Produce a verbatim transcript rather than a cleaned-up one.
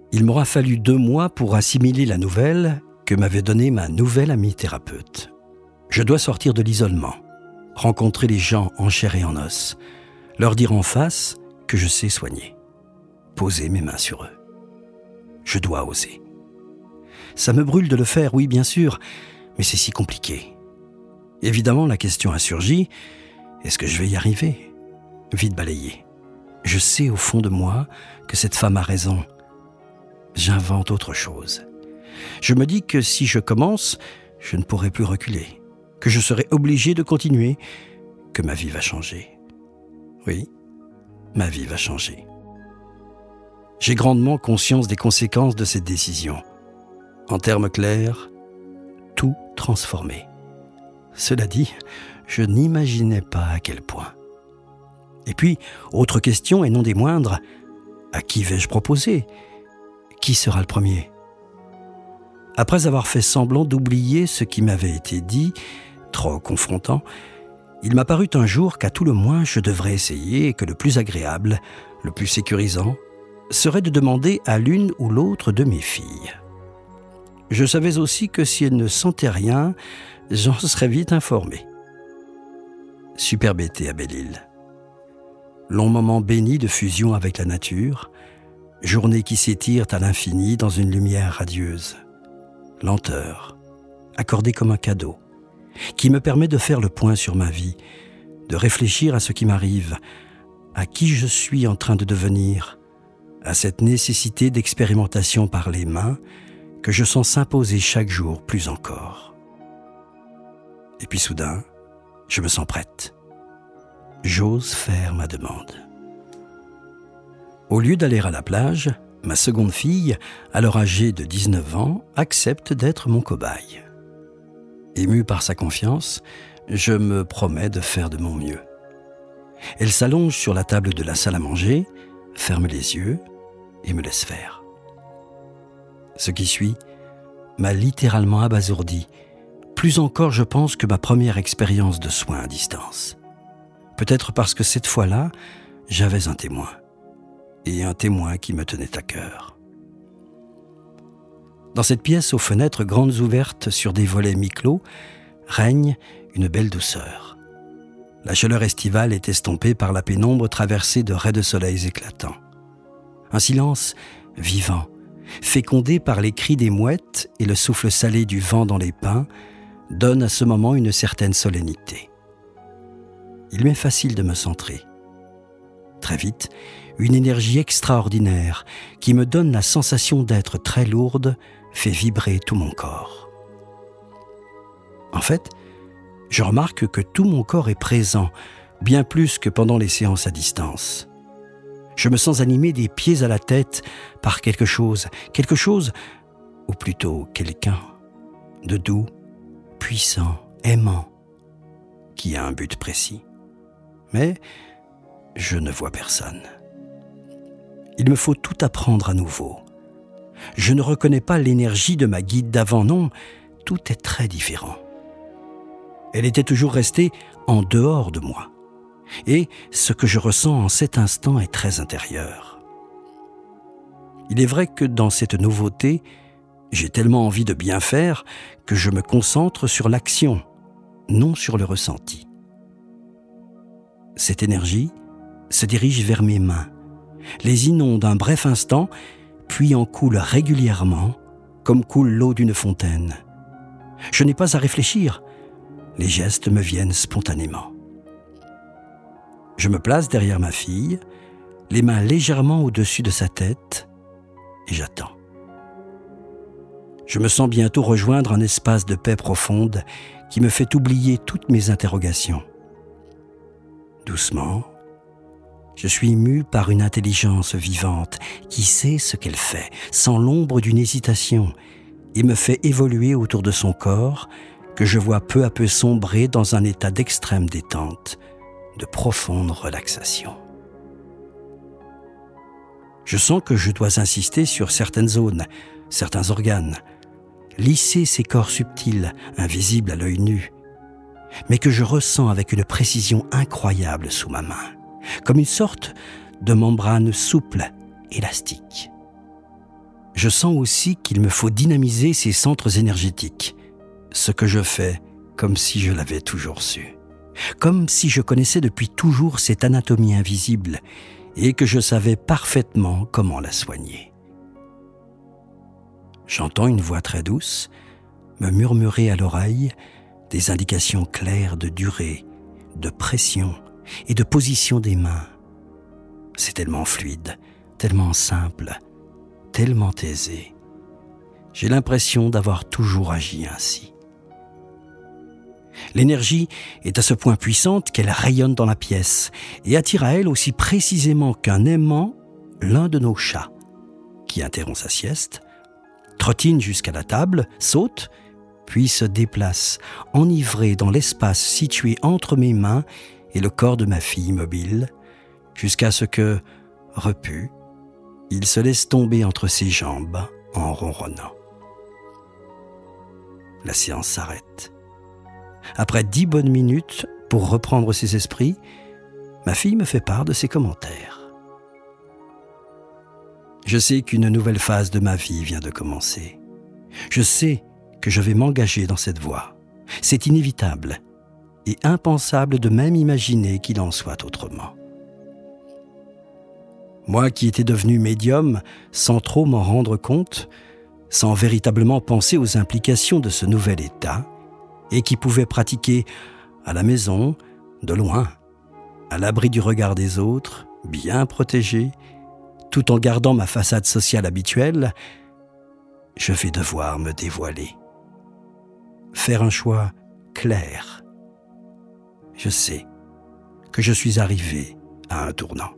Il m'aura fallu deux mois pour assimiler la nouvelle que m'avait donnée ma nouvelle amie thérapeute. Je dois sortir de l'isolement, rencontrer les gens en chair et en os, leur dire en face que je sais soigner, poser mes mains sur eux. Je dois oser. Ça me brûle de le faire, oui, bien sûr, mais c'est si compliqué. Évidemment, la question a surgi, est-ce que je vais y arriver ? Vite balayé. Je sais au fond de moi que cette femme a raison. J'invente autre chose. Je me dis que si je commence, je ne pourrai plus reculer, que je serai obligé de continuer, que ma vie va changer. Oui, ma vie va changer. J'ai grandement conscience des conséquences de cette décision. En termes clairs, tout transformer. Cela dit, je n'imaginais pas à quel point. Et puis, autre question et non des moindres, à qui vais-je proposer ? Qui sera le premier ? Après avoir fait semblant d'oublier ce qui m'avait été dit, trop confrontant, il m'a paru un jour qu'à tout le moins je devrais essayer et que le plus agréable, le plus sécurisant, serait de demander à l'une ou l'autre de mes filles. Je savais aussi que si elles ne sentaient rien, j'en serais vite informé. Superbe été à Belle-Île. Long moment béni de fusion avec la nature, journée qui s'étire à l'infini dans une lumière radieuse. Lenteur, accordée comme un cadeau, qui me permet de faire le point sur ma vie, de réfléchir à ce qui m'arrive, à qui je suis en train de devenir, à cette nécessité d'expérimentation par les mains que je sens s'imposer chaque jour plus encore. Et puis soudain, je me sens prête. J'ose faire ma demande. Au lieu d'aller à la plage, ma seconde fille, alors âgée de dix-neuf ans, accepte d'être mon cobaye. Émue par sa confiance, je me promets de faire de mon mieux. Elle s'allonge sur la table de la salle à manger, ferme les yeux et me laisse faire. Ce qui suit m'a littéralement abasourdi, plus encore je pense que ma première expérience de soins à distance. Peut-être parce que cette fois-là, j'avais un témoin, et un témoin qui me tenait à cœur. Dans cette pièce aux fenêtres grandes ouvertes sur des volets mi-clos, règne une belle douceur. La chaleur estivale est estompée par la pénombre traversée de raies de soleils éclatants. Un silence vivant, fécondé par les cris des mouettes et le souffle salé du vent dans les pins, donne à ce moment une certaine solennité. Il m'est facile de me centrer. Très vite, une énergie extraordinaire qui me donne la sensation d'être très lourde fait vibrer tout mon corps. En fait, je remarque que tout mon corps est présent, bien plus que pendant les séances à distance. Je me sens animé des pieds à la tête par quelque chose, quelque chose, ou plutôt quelqu'un, de doux, puissant, aimant, qui a un but précis. Mais je ne vois personne. Il me faut tout apprendre à nouveau. Je ne reconnais pas l'énergie de ma guide d'avant, non, tout est très différent. Elle était toujours restée en dehors de moi. Et ce que je ressens en cet instant est très intérieur. Il est vrai que dans cette nouveauté, j'ai tellement envie de bien faire que je me concentre sur l'action, non sur le ressenti. Cette énergie se dirige vers mes mains, les inonde un bref instant, puis en coule régulièrement, comme coule l'eau d'une fontaine. Je n'ai pas à réfléchir, les gestes me viennent spontanément. Je me place derrière ma fille, les mains légèrement au-dessus de sa tête, et j'attends. Je me sens bientôt rejoindre un espace de paix profonde qui me fait oublier toutes mes interrogations. Doucement, je suis mu par une intelligence vivante qui sait ce qu'elle fait, sans l'ombre d'une hésitation, et me fait évoluer autour de son corps que je vois peu à peu sombrer dans un état d'extrême détente, de profonde relaxation. Je sens que je dois insister sur certaines zones, certains organes, lisser ces corps subtils, invisibles à l'œil nu, mais que je ressens avec une précision incroyable sous ma main, comme une sorte de membrane souple, élastique. je sens aussi qu'il me faut dynamiser ces centres énergétiques, ce que je fais comme si je l'avais toujours su, comme si je connaissais depuis toujours cette anatomie invisible et que je savais parfaitement comment la soigner. J'entends une voix très douce me murmurer à l'oreille des indications claires de durée, de pression et de position des mains. C'est tellement fluide, tellement simple, tellement aisé. J'ai l'impression d'avoir toujours agi ainsi. L'énergie est à ce point puissante qu'elle rayonne dans la pièce et attire à elle aussi précisément qu'un aimant l'un de nos chats, qui interrompt sa sieste, trottine jusqu'à la table, saute, puis se déplace, enivré dans l'espace situé entre mes mains et le corps de ma fille immobile, jusqu'à ce que, repu, il se laisse tomber entre ses jambes en ronronnant. La séance s'arrête. Après dix bonnes minutes pour reprendre ses esprits, ma fille me fait part de ses commentaires. Je sais qu'une nouvelle phase de ma vie vient de commencer. Je sais que je vais m'engager dans cette voie. C'est inévitable et impensable de même imaginer qu'il en soit autrement. Moi qui étais devenu médium sans trop m'en rendre compte, sans véritablement penser aux implications de ce nouvel état, et qui pouvait pratiquer à la maison, de loin, à l'abri du regard des autres, bien protégé, tout en gardant ma façade sociale habituelle, je vais devoir me dévoiler. Faire un choix clair. Je sais que je suis arrivé à un tournant.